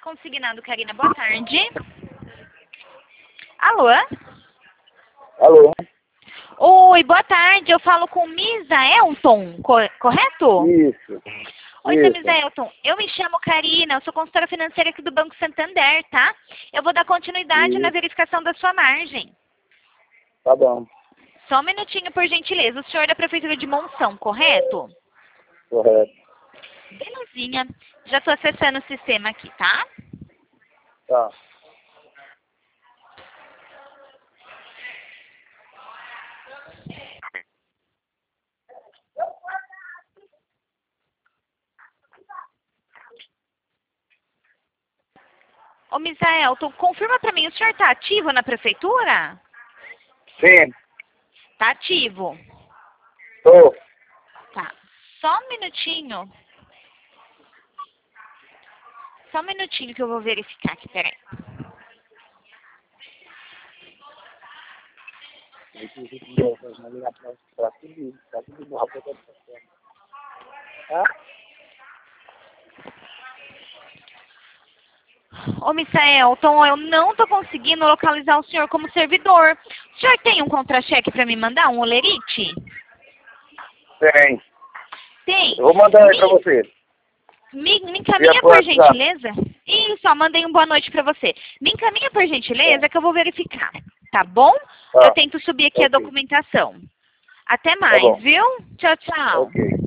consignado, Karina. Boa tarde. Alô? Alô? Oi, boa tarde. Eu falo com Misaelton, correto? Isso. Oi, Isso. seu Misaelton. Eu me chamo Karina, eu sou consultora financeira aqui do Banco Santander, tá? Eu vou dar continuidade na verificação da sua margem. Tá bom. Só um minutinho, por gentileza. O senhor é da Prefeitura de Monção, correto? Correto. Belezinha. Já estou acessando o sistema aqui, tá? Tá. Ô, Misaelton, confirma pra mim, o senhor tá ativo na Prefeitura? Sim. Tá ativo. Tô. Tá. Só um minutinho. Só um minutinho que eu vou verificar aqui, peraí. Ô, Misaelton, eu não tô conseguindo localizar o senhor como servidor. O senhor tem um contra-cheque pra me mandar, um olerite? Tem. Tem. Eu vou mandar aí pra você. Me encaminha por gentileza? Isso, ó, mandei boa noite pra você. Me encaminha por gentileza que eu vou verificar, tá bom? Tá. Eu tento subir aqui a documentação. Até mais, bom. viu? Tchau, tchau. Ok.